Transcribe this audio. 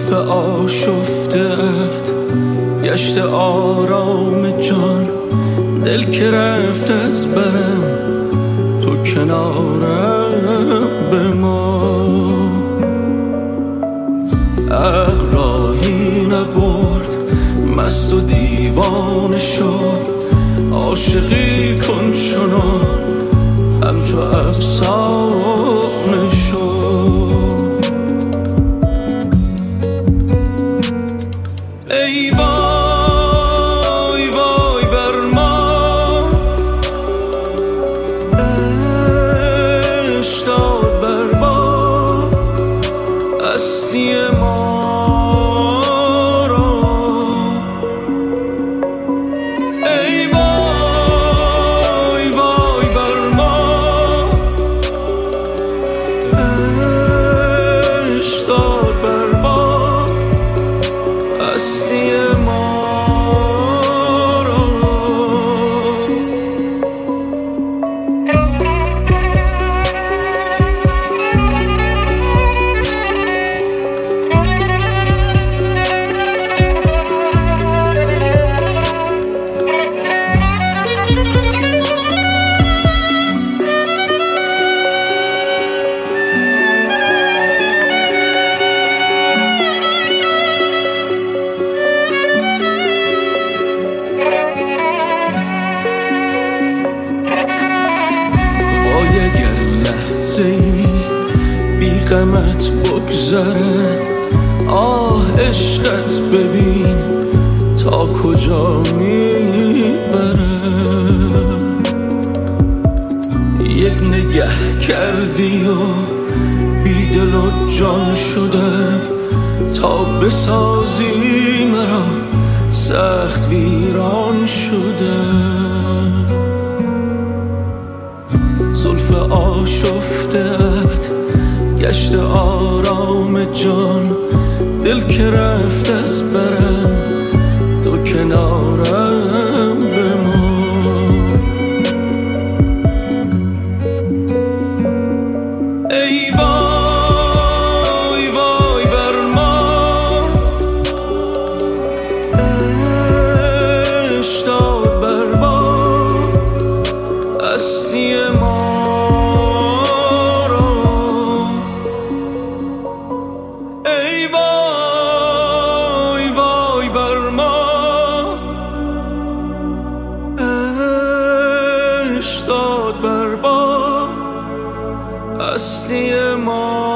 زلف آشفته‌ات گشت آرام جان، دل که رفت از برم تو کنارم بمان. عقل راهی نبرد مست و دیوانه شد، عاشقی کن چنان همچو افسانه شد. ای وای وای بر ما، عشق داد بر ما هستی ما را. ای وای وای بر ما، عشق داد بر ما هستی ما را. اگر لحظه‌ای بی غمت بگذرد، آه عشقت ببین تا کجا میبرد. یک نگه کردی و بی دل و جان شدم، تا بسازی مرا سخت ویران شدم. زلف آشفته‌ات گشت آرام جان، دل که رفت از برم تو کنارم بمان. ای وای وای بر ما، عشق داد بر ما هستی ما را. ای وای وای بر ما، عشق داد بر ما هستی ما.